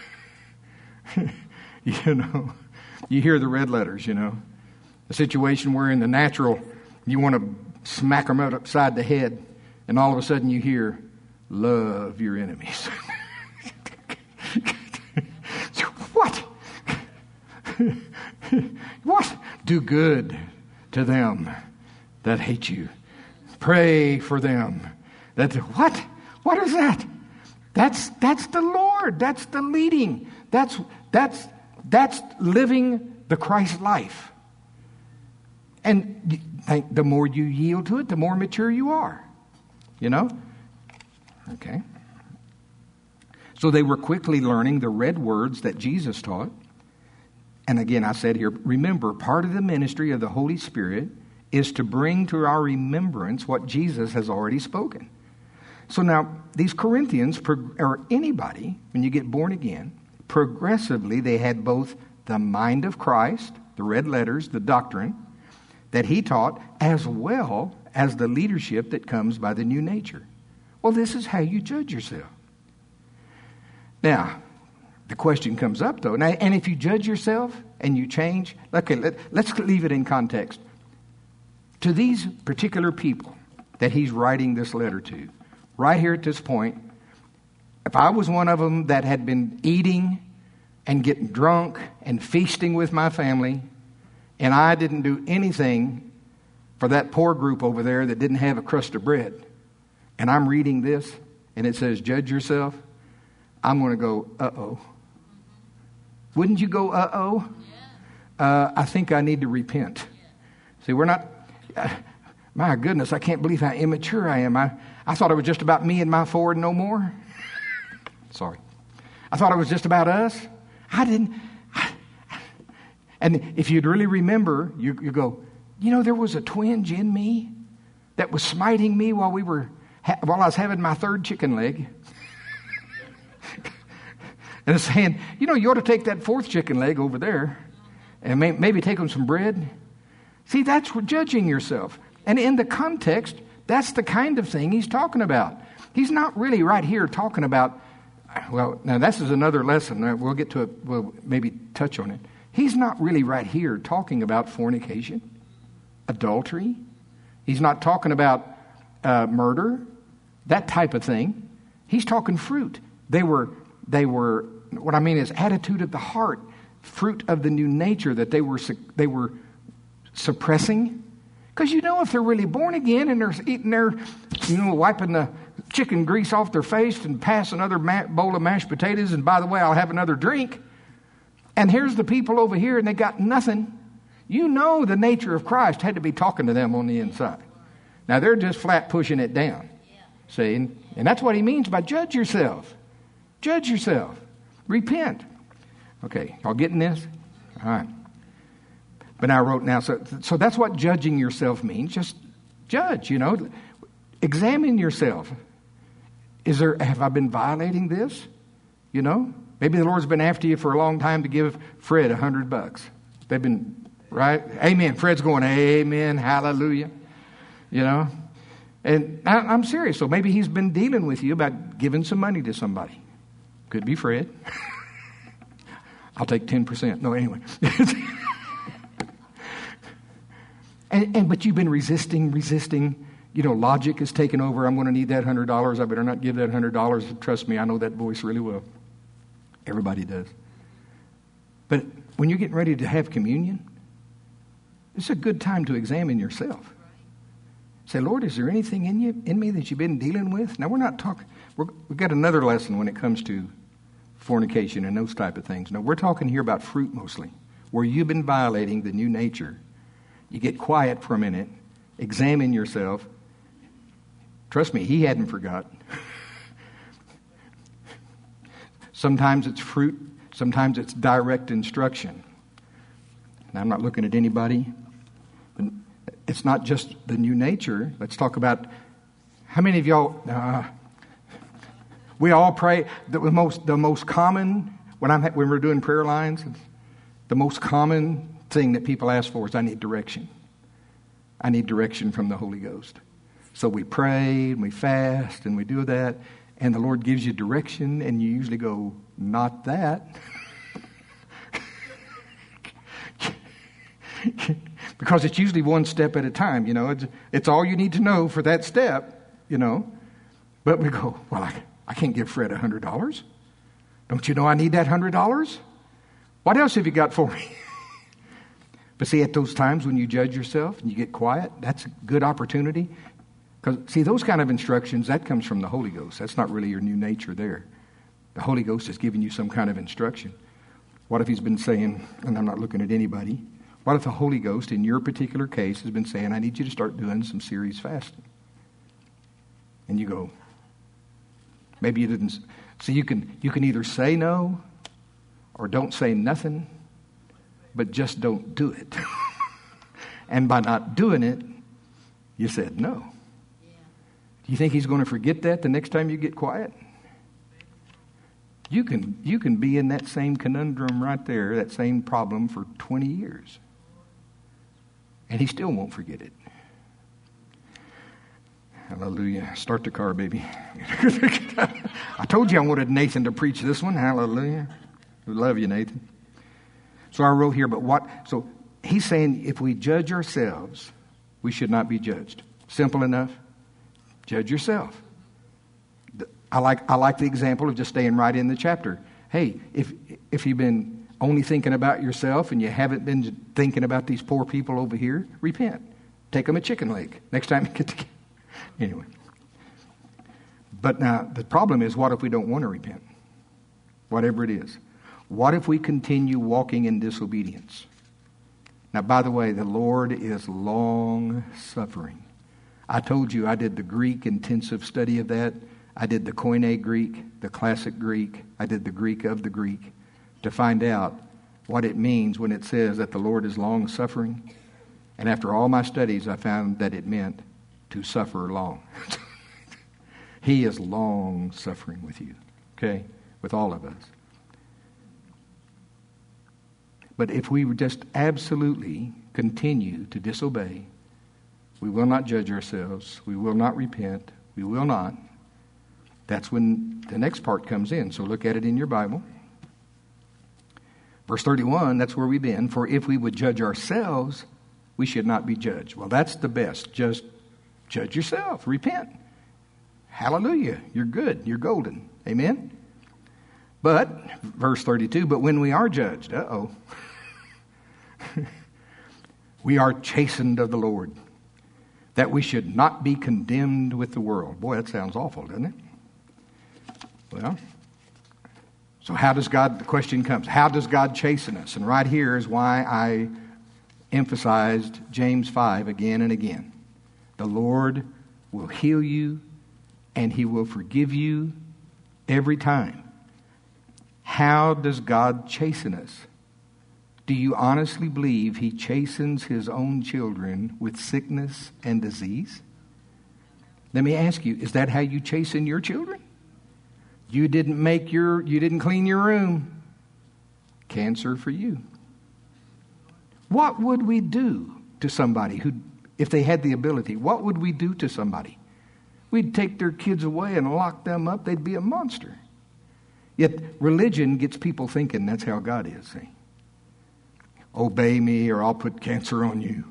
You know, you hear the red letters, you know. A situation where in the natural you want to smack them upside the head, and all of a sudden you hear, love your enemies. What? What? Do good to them that hate you. Pray for them. That what? What is that? That's that's the Lord. That's the leading. That's that's that's living the Christ life. And the more you yield to it, the more mature you are. You know? Okay. So they were quickly learning the red words that Jesus taught. And again, I said here, remember, part of the ministry of the Holy Spirit is to bring to our remembrance what Jesus has already spoken. So now, these Corinthians, or anybody, when you get born again, progressively they had both the mind of Christ, the red letters, the doctrine that he taught, as well as the leadership that comes by the new nature. Well, this is how you judge yourself. Now, the question comes up, though, now, and if you judge yourself and you change, okay, let, let's leave it in context. To these particular people that he's writing this letter to, right here at this point, if I was one of them that had been eating and getting drunk and feasting with my family, and I didn't do anything for that poor group over there that didn't have a crust of bread, and I'm reading this, and it says, judge yourself, I'm going to go, uh-oh. Wouldn't you go, uh-oh? Uh, I think I need to repent. See, we're not, uh, my goodness, I can't believe how immature I am. I, I thought it was just about me and my Ford, no more. Sorry. I thought it was just about us. I didn't. I, and if you'd really remember, you, you go, you know, there was a twinge in me that was smiting me while we were, while I was having my third chicken leg. And it's saying, you know, you ought to take that fourth chicken leg over there and may, maybe take them some bread. See, that's judging yourself. And in the context, that's the kind of thing he's talking about. He's not really right here talking about, well, now this is another lesson. We'll get to it. We'll maybe touch on it. He's not really right here talking about fornication, adultery. He's not talking about uh, murder, that type of thing. He's talking fruit. They were, they were. What I mean is attitude of the heart, fruit of the new nature that they were they were suppressing. Because you know, if they're really born again and they're eating their, you know, wiping the chicken grease off their face and pass another ma- bowl of mashed potatoes, and by the way, I'll have another drink. And here's the people over here, and they got nothing. You know, the nature of Christ had to be talking to them on the inside. Now they're just flat pushing it down. See, and, and that's what he means by judge yourself. Judge yourself. Repent. Okay, y'all getting this? All right. But now I wrote now, so, so that's what judging yourself means. Just judge, you know. Examine yourself. Is there, have I been violating this? You know? Maybe the Lord's been after you for a long time to give Fred a hundred bucks. They've been, right? Amen. Fred's going, amen, hallelujah. You know? And I, I'm serious. So maybe he's been dealing with you about giving some money to somebody. Could be Fred. I'll take ten percent. No, anyway. and, and But you've been resisting, resisting. You know, logic is taking over. I'm going to need that one hundred dollars. I better not give that one hundred dollars. Trust me, I know that voice really well. Everybody does. But when you're getting ready to have communion, it's a good time to examine yourself. Say, Lord, is there anything in you, in me that you've been dealing with? Now, we're not talking, we're, we've got another lesson when it comes to fornication and those type of things. No, we're talking here about fruit mostly, where you've been violating the new nature. You get quiet for a minute, examine yourself. Trust me, he hadn't forgotten. Sometimes it's fruit, sometimes it's direct instruction. Now, I'm not looking at anybody, but it's not just the new nature. Let's talk about, how many of y'all, uh, we all pray, the most the most common, when I'm when we're doing prayer lines, the most common thing that people ask for is, I need direction. I need direction from the Holy Ghost. So we pray and we fast and we do that, and the Lord gives you direction, and you usually go, not that. Because it's usually one step at a time, you know. It's, it's all you need to know for that step, you know. But we go, well, I, I can't give Fred one hundred dollars. Don't you know I need that one hundred dollars? What else have you got for me? But see, at those times when you judge yourself and you get quiet, that's a good opportunity. Because, see, those kind of instructions, that comes from the Holy Ghost. That's not really your new nature there. The Holy Ghost is giving you some kind of instruction. What if he's been saying, and I'm not looking at anybody, what if the Holy Ghost, in your particular case, has been saying, I need you to start doing some serious fasting? And you go, maybe you didn't. So you can, you can either say no or don't say nothing, but just don't do it. And by not doing it, you said no. Do you think he's going to forget that the next time you get quiet? You can, you can be in that same conundrum right there, that same problem for twenty years. And he still won't forget it. Hallelujah. Start the car, baby. I told you I wanted Nathan to preach this one. Hallelujah. We love you, Nathan. So I wrote here, but what? So he's saying if we judge ourselves, we should not be judged. Simple enough. Judge yourself. I like I like the example of just staying right in the chapter. Hey, if if you've been only thinking about yourself and you haven't been thinking about these poor people over here, repent. Take them a chicken leg next time you get together. Anyway. But now the problem is, what if we don't want to repent? Whatever it is. What if we continue walking in disobedience? Now, by the way, the Lord is long-suffering. I told you I did the Greek intensive study of that. I did the Koine Greek, the classic Greek. I did the Greek of the Greek to find out what it means when it says that the Lord is long-suffering. And after all my studies, I found that it meant to suffer long. He is long-suffering with you, okay, with all of us. But if we just absolutely continue to disobey, we will not judge ourselves, we will not repent, we will not. That's when the next part comes in. So look at it in your Bible. Verse thirty-one, that's where we've been. For if we would judge ourselves, we should not be judged. Well, that's the best. Just judge yourself. Repent. Hallelujah. You're good. You're golden. Amen? But, verse thirty-two, but when we are judged, uh-oh, we are chastened of the Lord, that we should not be condemned with the world. Boy, that sounds awful, doesn't it? Well, so how does God, the question comes, how does God chasten us? And right here is why I emphasized James five again and again. The Lord will heal you and He will forgive you every time. How does God chasten us? Do you honestly believe He chastens His own children with sickness and disease? Let me ask you, is that how you chasten your children? You didn't make your, you didn't clean your room. Cancer for you. What would we do to somebody who, if they had the ability, what would we do to somebody? We'd take their kids away and lock them up. They'd be a monster. Yet religion gets people thinking that's how God is. See? Obey me or I'll put cancer on you.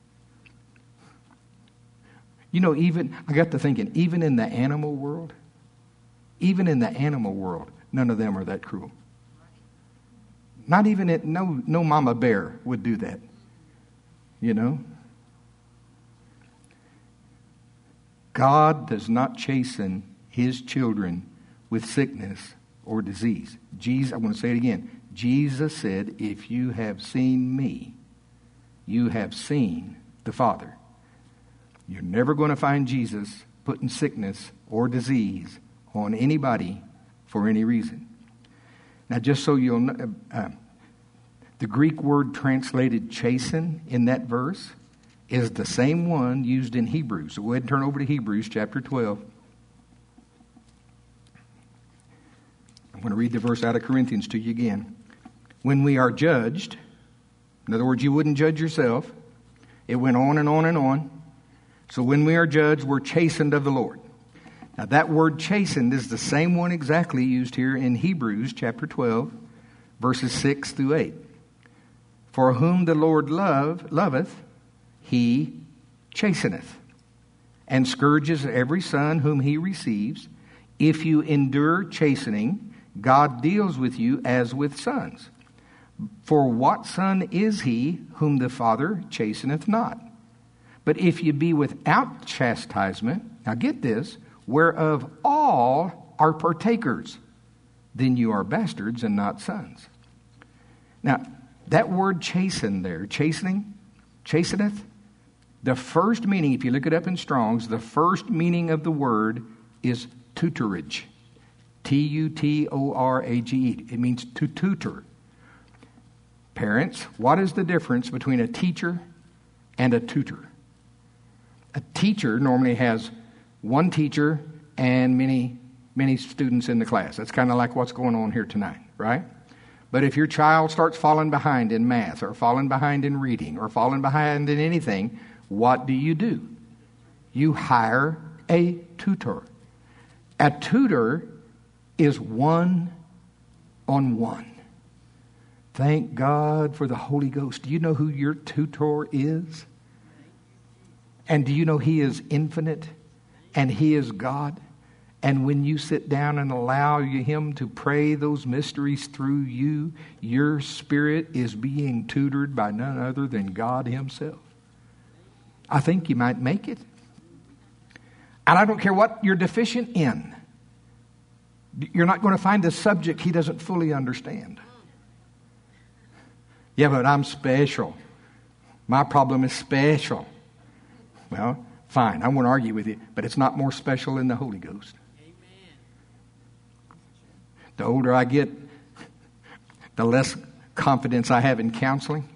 You know, even, I got to thinking, even in the animal world, even in the animal world, none of them are that cruel. Not even, it, no, no mama bear would do that. You know? God does not chasten His children with sickness or disease. Jesus, I want to say it again. Jesus said, if you have seen me, you have seen the Father. You're never going to find Jesus putting sickness or disease on anybody for any reason. Now, just so you'll know, uh, the Greek word translated chasten in that verse is the same one used in Hebrews. So go ahead and turn over to Hebrews chapter twelve. I'm going to read the verse out of Corinthians to you again. When we are judged, in other words, you wouldn't judge yourself. It went on and on and on. So when we are judged, we're chastened of the Lord. Now that word chastened is the same one exactly used here in Hebrews chapter twelve, verses six through eight. For whom the Lord love, loveth, He chasteneth, and scourges every son whom He receives. If you endure chastening, God deals with you as with sons. For what son is he whom the Father chasteneth not? But if you be without chastisement, now get this, whereof all are partakers, then you are bastards and not sons. Now, that word chasten there, chastening, chasteneth, the first meaning, if you look it up in Strong's, the first meaning of the word is tutorage. T U T O R A G E. It means to tutor. Parents, what is the difference between a teacher and a tutor? A teacher normally has one teacher and many many students in the class. That's kind of like what's going on here tonight, right? But if your child starts falling behind in math or falling behind in reading or falling behind in anything, what do you do? You hire a tutor. A tutor is one-on-one. Thank God for the Holy Ghost. Do you know who your tutor is? And do you know He is infinite and He is God? And when you sit down and allow Him to pray those mysteries through you, your spirit is being tutored by none other than God Himself. I think you might make it. And I don't care what you're deficient in. You're not going to find a subject He doesn't fully understand. Yeah, but I'm special. My problem is special. Well, fine, I won't argue with you, but it's not more special than the Holy Ghost. Amen. The older I get, the less confidence I have in counseling.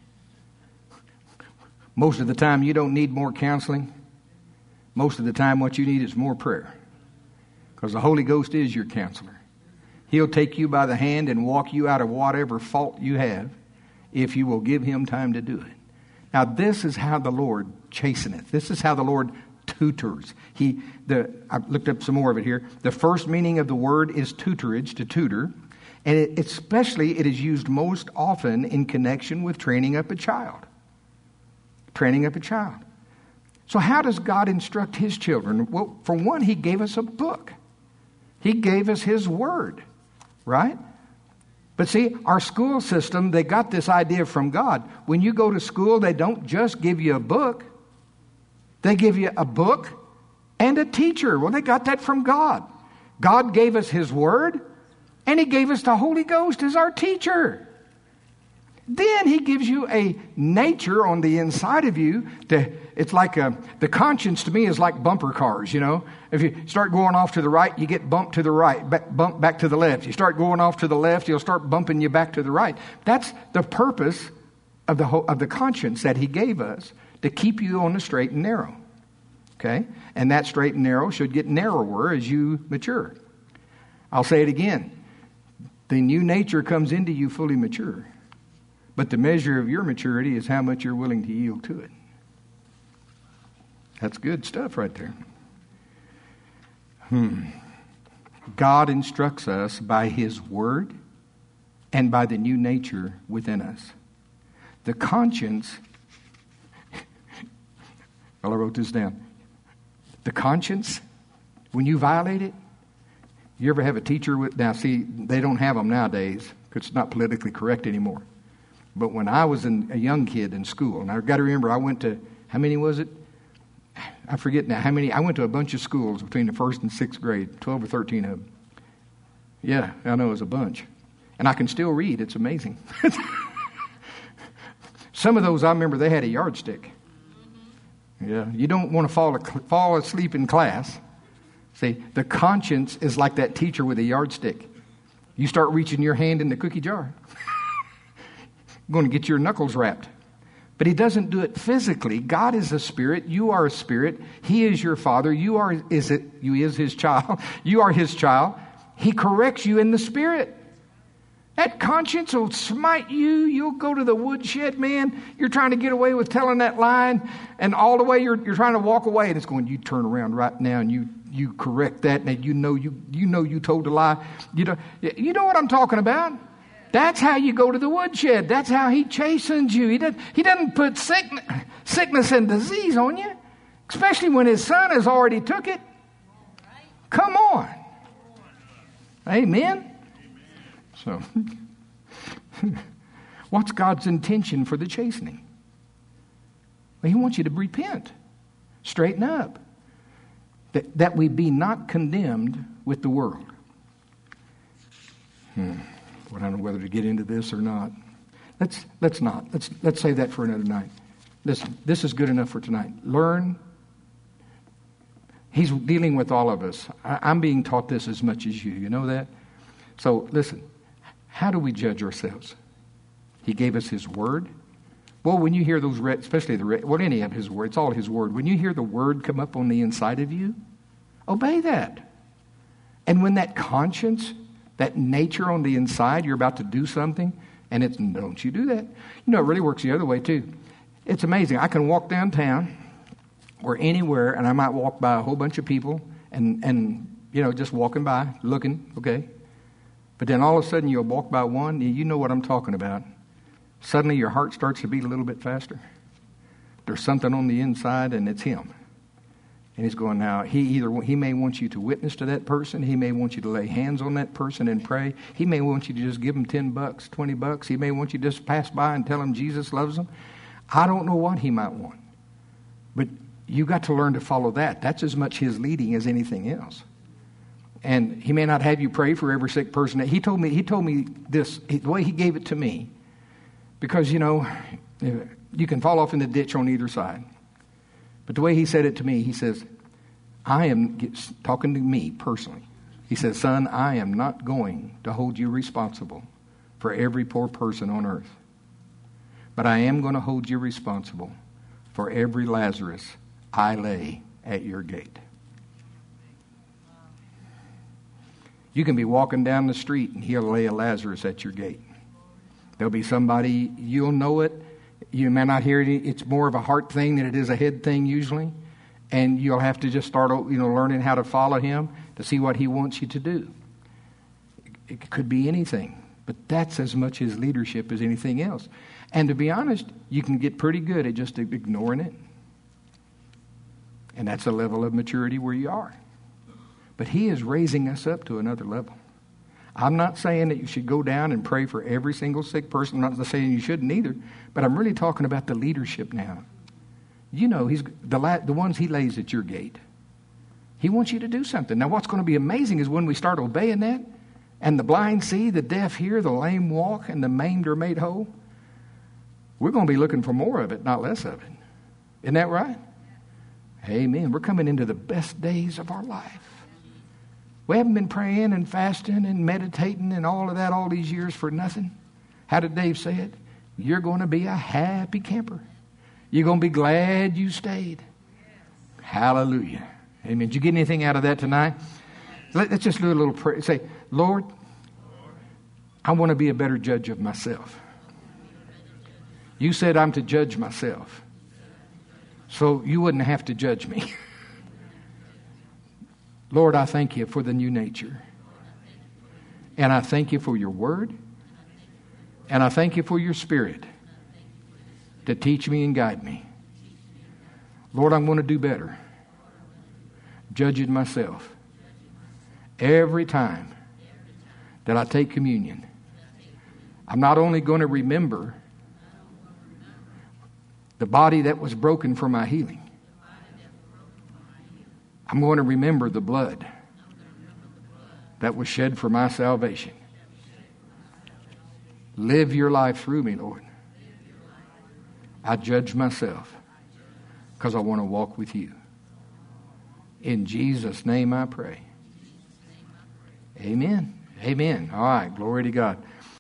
Most of the time, you don't need more counseling. Most of the time, what you need is more prayer. Because the Holy Ghost is your counselor. He'll take you by the hand and walk you out of whatever fault you have if you will give Him time to do it. Now, this is how the Lord chasteneth. This is how the Lord tutors. He, the, I looked up some more of it here. The first meaning of the word is tutorage, to tutor. And it, especially, it is used most often in connection with training up a child. Training up a child. So how does God instruct His children? Well, for one, He gave us a book. He gave us His word, right? But see, our school system, they got this idea from God. When you go to school, they don't just give you a book. They give you a book and a teacher. Well, they got that from God. God gave us His word, and He gave us the Holy Ghost as our teacher. Then He gives you a nature on the inside of you. To, it's like a, the conscience to me is like bumper cars, you know. If you start going off to the right, you get bumped to the right, back, bump back to the left. You start going off to the left, He'll start bumping you back to the right. That's the purpose of the whole, of the conscience that He gave us, to keep you on the straight and narrow. Okay? And that straight and narrow should get narrower as you mature. I'll say it again. The new nature comes into you fully mature. But the measure of your maturity is how much you're willing to yield to it. That's good stuff right there. Hmm. God instructs us by His word and by the new nature within us. The conscience, well, I wrote this down. The conscience, when you violate it, you ever have a teacher with, now see, they don't have them nowadays because it's not politically correct anymore. But when I was in, a young kid in school, and I've got to remember, I went to, how many was it? I forget now how many. I went to a bunch of schools between the first and sixth grade, twelve or thirteen of them. Yeah, I know it was a bunch. And I can still read. It's amazing. Some of those, I remember they had a yardstick. Yeah, you don't want to fall, fall asleep in class. See, the conscience is like that teacher with a yardstick. You start reaching your hand in the cookie jar. Going to get your knuckles wrapped. But He doesn't do it physically. God is a spirit. You are a spirit. He is your father. You are is it you is His child. You are His child. He corrects you in the spirit. That conscience will smite you. You'll go to the woodshed, man. You're trying to get away with telling that line, and all the way you're you're trying to walk away, and it's going, you turn around right now and you you correct that, and you know you you know you told a lie. You know you know what I'm talking about. That's how you go to the woodshed. That's how He chastens you. He doesn't, he doesn't put sickness, sickness and disease on you, especially when His Son has already took it. Come on. Amen. So, what's God's intention for the chastening? Well, He wants you to repent, straighten up, that, that we be not condemned with the world. Hmm. Well, I don't know whether to get into this or not. Let's let's not. Let's let's save that for another night. Listen, this is good enough for tonight. Learn. He's dealing with all of us. I, I'm being taught this as much as you. You know that? So listen, how do we judge ourselves? He gave us His word. Well, when you hear those, especially the, well, any of His word, it's all His word. When you hear the word come up on the inside of you, obey that. And when that conscience, that nature on the inside, you're about to do something, and it's, don't you do that. You know, it really works the other way too. It's amazing. I can walk downtown or anywhere, and I might walk by a whole bunch of people, and, and you know, just walking by, looking, okay. But then all of a sudden you'll walk by one, you know what I'm talking about. Suddenly your heart starts to beat a little bit faster. There's something on the inside, and it's him. And he's going, now, he either he may want you to witness to that person. He may want you to lay hands on that person and pray. He may want you to just give him ten bucks, twenty bucks. He may want you to just pass by and tell him Jesus loves him. I don't know what he might want. But you got to learn to follow that. That's as much his leading as anything else. And he may not have you pray for every sick person. He told me, he told me this, the way he gave it to me. Because, you know, you can fall off in the ditch on either side. But the way he said it to me, he says, I am, talking to me personally, he says, son, I am not going to hold you responsible for every poor person on earth. But I am going to hold you responsible for every Lazarus I lay at your gate. You can be walking down the street and he'll lay a Lazarus at your gate. There'll be somebody, you'll know it. You may not hear it. It's more of a heart thing than it is a head thing usually. And you'll have to just start, you know, learning how to follow him to see what he wants you to do. It could be anything. But that's as much his leadership as anything else. And to be honest, you can get pretty good at just ignoring it. And that's a level of maturity where you are. But he is raising us up to another level. I'm not saying that you should go down and pray for every single sick person. I'm not saying you shouldn't either. But I'm really talking about the leadership now. You know, he's the, la- the ones he lays at your gate. He wants you to do something. Now, what's going to be amazing is when we start obeying that, and the blind see, the deaf hear, the lame walk, and the maimed are made whole, we're going to be looking for more of it, not less of it. Isn't that right? Amen. We're coming into the best days of our life. We haven't been praying and fasting and meditating and all of that all these years for nothing. How did Dave say it? You're going to be a happy camper. You're going to be glad you stayed. Hallelujah. Amen. Did you get anything out of that tonight? Let's just do a little prayer. Say, Lord, I want to be a better judge of myself. You said I'm to judge myself. So you wouldn't have to judge me. Lord, I thank you for the new nature. And I thank you for your word. And I thank you for your spirit to teach me and guide me. Lord, I'm going to do better. Judging myself. Every time that I take communion, I'm not only going to remember the body that was broken for my healing, I'm going to remember the blood that was shed for my salvation. Live your life through me, Lord. I judge myself because I want to walk with you. In Jesus' name I pray. Amen. Amen. All right. Glory to God.